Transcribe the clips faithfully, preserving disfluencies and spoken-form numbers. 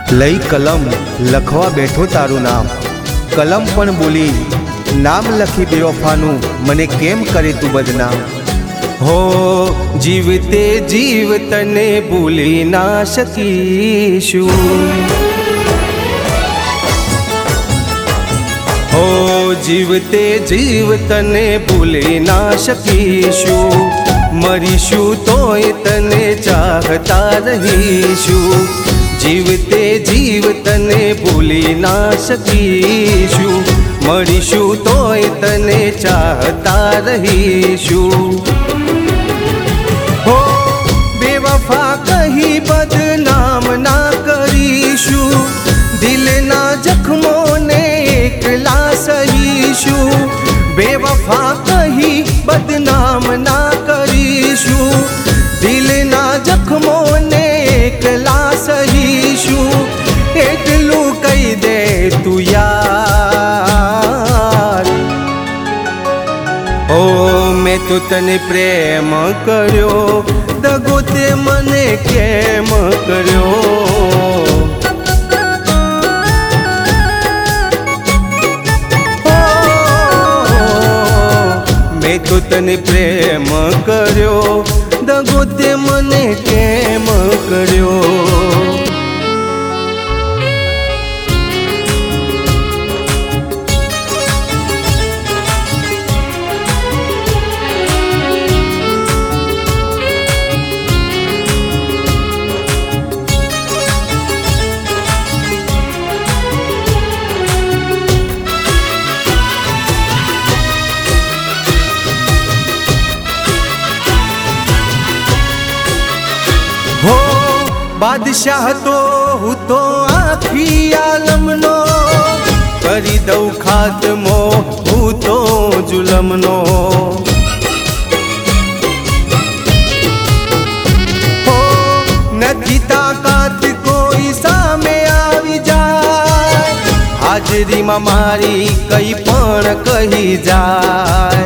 लई कलम लखवा बैठो तारू नाम, कलम पण बोली नाम लखी बेवफानु मने केम करे तू बदनाम। हो जीवते जीव तने भूली ना सकीशु, हो जीवते जीव तने भूली ना सकीशु, मरीशु तोय तने चाहता रहीशु। जीवते जीव तने भूली ना सकीशु, मरीशु तोय तने चाहता रहीशु। हो बेवफा कहीं बदनाम ना करीशु, दिल ना जख्मों ने एकला सहीशु। बेवफा कहीं बदनाम ना करीशु, दिल ना जख्मों ने एकला सहीशु। एटलू कही दे तू यार, ओ मैं तो तने प्रेम कर्यो, दगो ते मने केम कर्यो। मैं तो तने प्रेम कर्यो, दगो ते मने केम कर्यो। हो बादशाह तो हूँ तो आखी आलमनो, करी दऊ खात्मो हूँ तो जुलमनो। हो नथी ताकात कोई सामे आवी जाए, हाजरी में मारी कई पण कही जाए।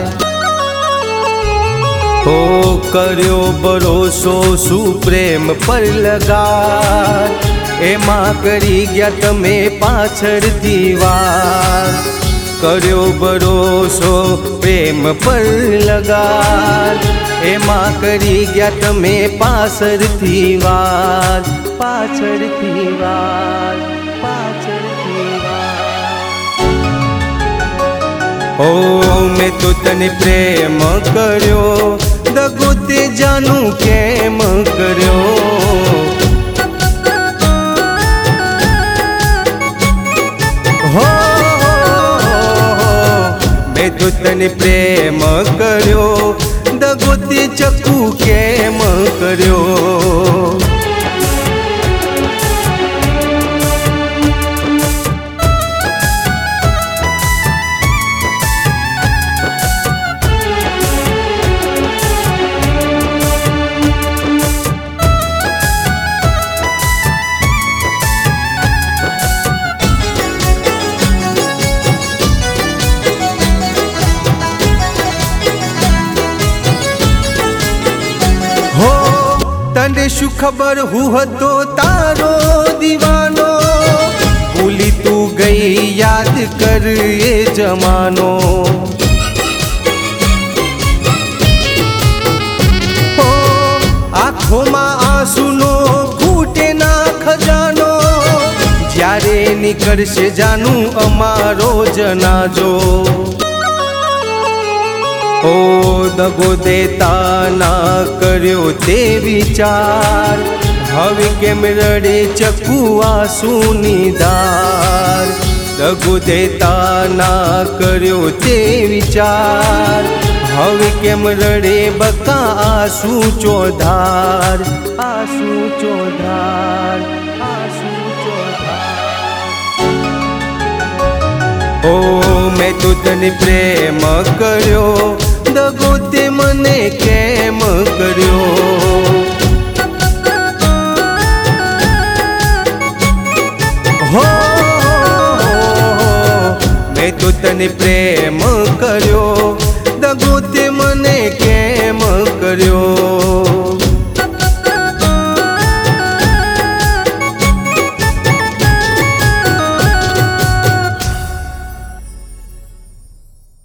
हो कर्यो भरोसो सुप्रेम पर लगा, एमा करी गया तमे पाछळथी वार। कर्यो भरोसो प्रेम पर लगा, एमा करी गया तमे पाछळथी वार। पाछळथी वार, पाछळथी वार। ओ मैं तो तने प्रेम कर्यो, दगो ते जानू केम कर्यो। हो मैं तो तने प्रेम कर्यो, दगो ते चक्कू केम कर्यो। हो तने शू खबर हुआ तो तारो दीवानो, भूली तू गई याद कर ये जमानो। हो आँखों में आंसू नो फूटे ना खजानो, ज्यारे निकळशे जानू अमारो जनाजो। ओ दगो देता ना कर्यो ते विचार, हवे केम रड़े चक्कू आंसूनी धार। दगो देता ना कर्यो ते विचार, हवे केम रड़े बका आंसू चोधार। आंसू चोधार, आंसू चोधार। ओ मैं तो तने प्रेम कर्यो, दगो ते मने केम कर्यो। हो मैं तो तने प्रेम कर्यो, दगो ते